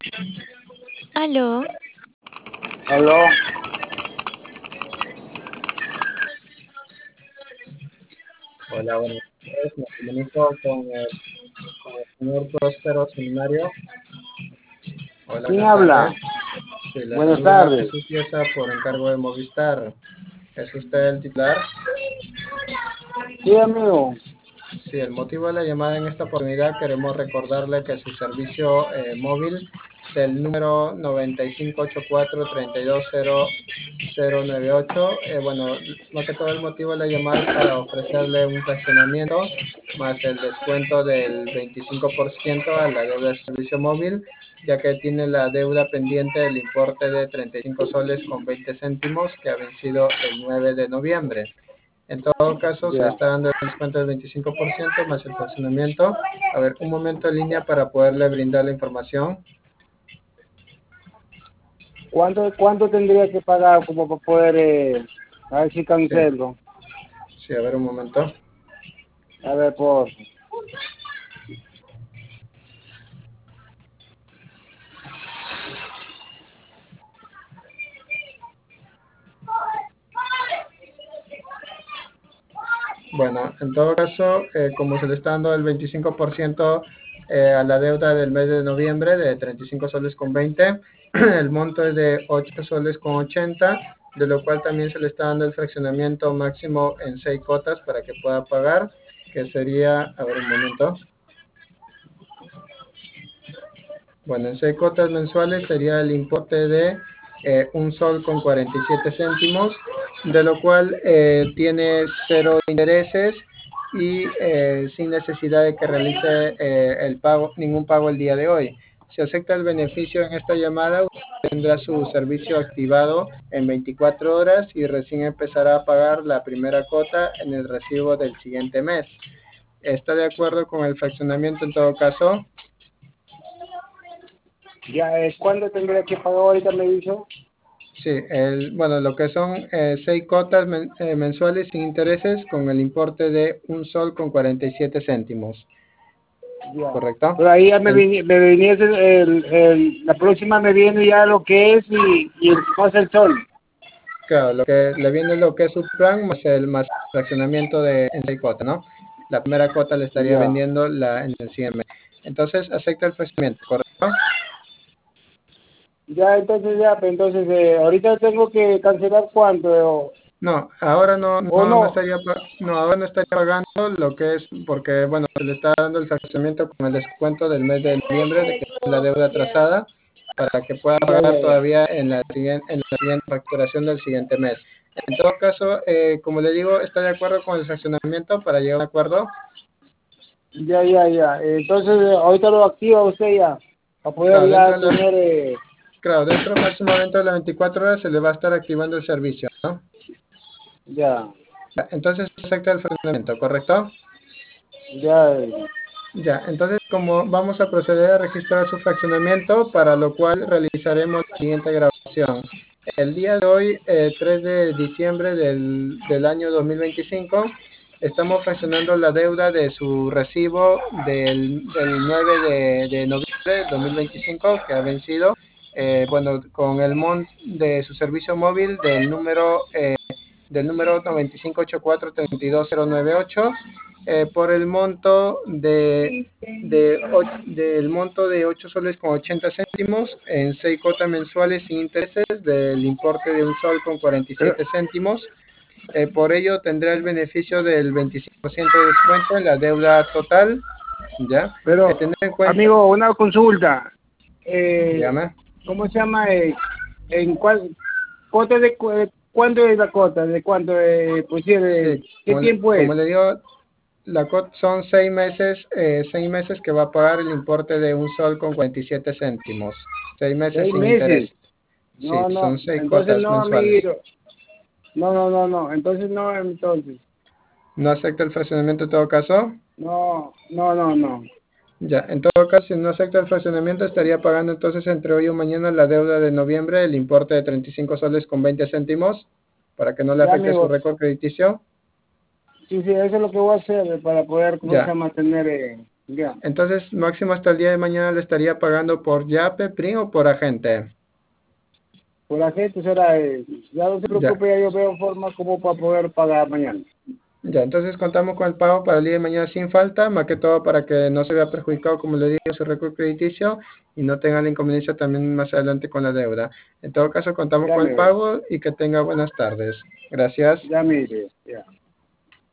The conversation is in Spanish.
Aló, Aló, Hola, buenas tardes. Me comunico con el señor Próspero Seminario. Hola, ¿quién buenas habla? tardes. Sí, le Buenas saluda tardes. Jesús Pieza por encargo de Movistar. ¿Es usted el titular? Sí, amigo. Sí, el motivo de la llamada en esta oportunidad queremos recordarle que su servicio móvil del número 9584-320098, bueno, más que todo el motivo de la llamada es para ofrecerle un fraccionamiento más el descuento del 25% a la deuda de su servicio móvil, ya que tiene la deuda pendiente del importe de 35 soles con 20 céntimos que ha vencido el 9 de noviembre. En todo caso, se le Ya. está dando el descuento del 25% más el fraccionamiento. A ver, un momento en línea para poderle brindar la información. ¿Cuánto tendría que pagar como para poder, a ver si Sí, cancelo? sí, a ver un momento. A ver, por. Bueno, en todo caso, como se le está dando el 25% a la deuda del mes de noviembre de 35 soles con 20, el monto es de 8 soles con 80, de lo cual también se le está dando el fraccionamiento máximo en 6 cuotas para que pueda pagar, que sería, a ver un momento. Bueno, en 6 cuotas mensuales sería el importe de un sol con 47 céntimos, de lo cual tiene cero intereses y sin necesidad de que realice el pago, ningún pago el día de hoy. Si acepta el beneficio en esta llamada, tendrá su servicio activado en 24 horas y recién empezará a pagar la primera cuota en el recibo del siguiente mes. ¿Está de acuerdo con el fraccionamiento en todo caso? Ya, ¿cuándo tendría que pagar ahorita, me dijo? Sí, bueno, lo que son 6 cuotas mensuales sin intereses con el importe de un sol con 47 céntimos, Ya. ¿correcto? Pero ahí ya El, me viniese la próxima me viene ya lo que es y el pasa el sol. claro, lo que le viene lo que es su plan más el fraccionamiento de en 6 cuotas, ¿no? La primera cuota le estaría Ya. vendiendo en el siguiente mes. Entonces, acepta el fraccionamiento, ¿correcto? Ya, entonces ya, pues entonces ahorita tengo que cancelar cuánto, No, ahora o no. no, ahora no estaría pagando lo que es, porque bueno, se le está dando el fraccionamiento con el descuento del mes de noviembre, de que es la deuda atrasada, para que pueda Ya, pagar ya, ya. todavía en la siguiente facturación del siguiente mes. En todo caso, como le digo, está de acuerdo con el fraccionamiento para llegar a un acuerdo. Ya, ya, ya. Entonces, ahorita lo activa usted ya, para poder Claro, ya tener, claro, dentro máximo dentro de las 24 horas se le va a estar activando el servicio, ¿no? ya, Ya, entonces acepta el fraccionamiento, ¿correcto? ya, Ya, entonces como vamos a proceder a registrar su fraccionamiento, para lo cual realizaremos la siguiente grabación. El día de hoy, 3 de diciembre del año 2025, estamos fraccionando la deuda de su recibo del 9 de noviembre del 2025 que ha vencido, bueno, con el monto de su servicio móvil del número 9584-32098, por el monto del monto de 8 soles con 80 céntimos en 6 cuotas mensuales sin intereses del importe de un sol con pero, 47 céntimos. Por ello tendrá el beneficio del 25% de descuento en la deuda total, ¿ya? pero, Tener en cuenta, amigo, una consulta. Eh, dígame. ¿Cómo se llama? ¿En cuál, cuánto cuánto es la cuota? ¿De cuánto, pues sí, Sí, qué tiempo es? como le digo, son 6 meses que va a pagar el importe de un sol con 47 céntimos. 6 meses ¿Seis sin meses? interés. Sí, No, son no, 6 entonces cuotas no, mensuales. amiguito. No, no, no, no, entonces no, entonces. ¿No acepta el fraccionamiento en todo caso? No, no, no, no. Ya, en todo caso, si no acepta el fraccionamiento, estaría pagando entonces entre hoy y mañana la deuda de noviembre, el importe de 35 soles con 20 céntimos, para que no le Ya, afecte su amigo. récord crediticio. Sí, sí, eso es lo que voy a hacer para poder, ¿cómo se Ya, llama? Tener Ya. Entonces, máximo hasta el día de mañana le estaría pagando por Yape, PRI o por agente. Por la gente será, ya no se Ya, preocupe, ya yo veo forma como para poder pagar mañana. ya, entonces contamos con el pago para el día de mañana sin falta, más que todo para que no se vea perjudicado, como le digo, su récord crediticio y no tenga la inconveniencia también más adelante con la deuda. En todo caso, contamos Ya con el me ve, pago y que tenga buenas tardes. Gracias. ya mire, ya.